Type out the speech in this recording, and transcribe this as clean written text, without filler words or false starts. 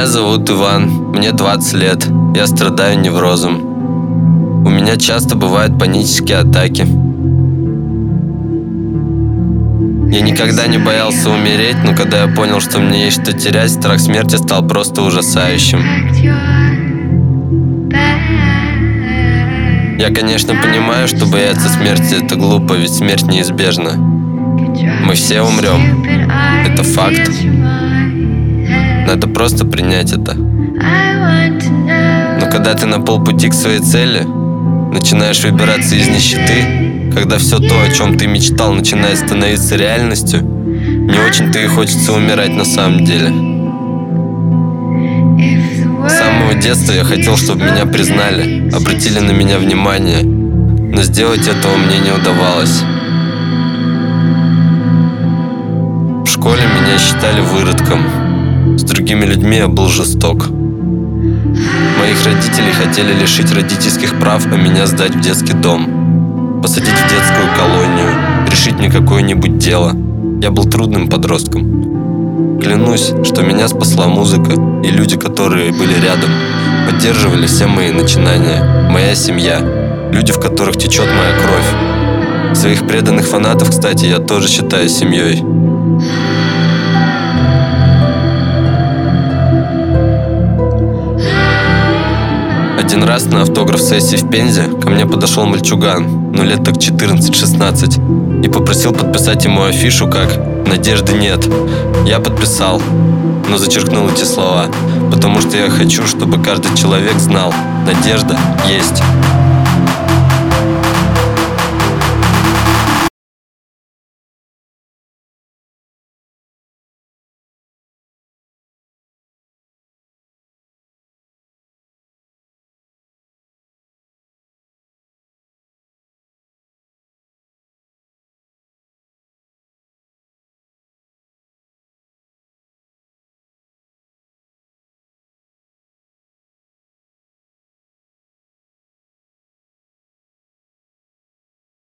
Меня зовут Иван, мне 20 лет, я страдаю неврозом. У меня часто бывают панические атаки. Я никогда не боялся умереть, но когда я понял, что мне есть что терять, страх смерти стал просто ужасающим. Я, конечно, понимаю, что бояться смерти – это глупо, ведь смерть неизбежна. Мы все умрем. Это факт. Надо просто принять это. Но когда ты на полпути к своей цели, начинаешь выбираться из нищеты, когда все то, о чем ты мечтал, начинает становиться реальностью, не очень-то и хочется умирать на самом деле. С самого детства я хотел, чтобы меня признали, обратили на меня внимание, но сделать этого мне не удавалось. В школе меня считали выродком. С другими людьми я был жесток. Моих родителей хотели лишить родительских прав, а меня сдать в детский дом, посадить в детскую колонию, решить мне какое-нибудь дело. Я был трудным подростком. Клянусь, что меня спасла музыка, и люди, которые были рядом, поддерживали все мои начинания. Моя семья, люди, в которых течет моя кровь. Своих преданных фанатов, кстати, я тоже считаю семьей. Один раз на автограф-сессии в Пензе ко мне подошел мальчуган, лет так 14-16, и попросил подписать ему афишу как «Надежды нет». Я подписал, но зачеркнул эти слова, потому что я хочу, чтобы каждый человек знал: надежда есть.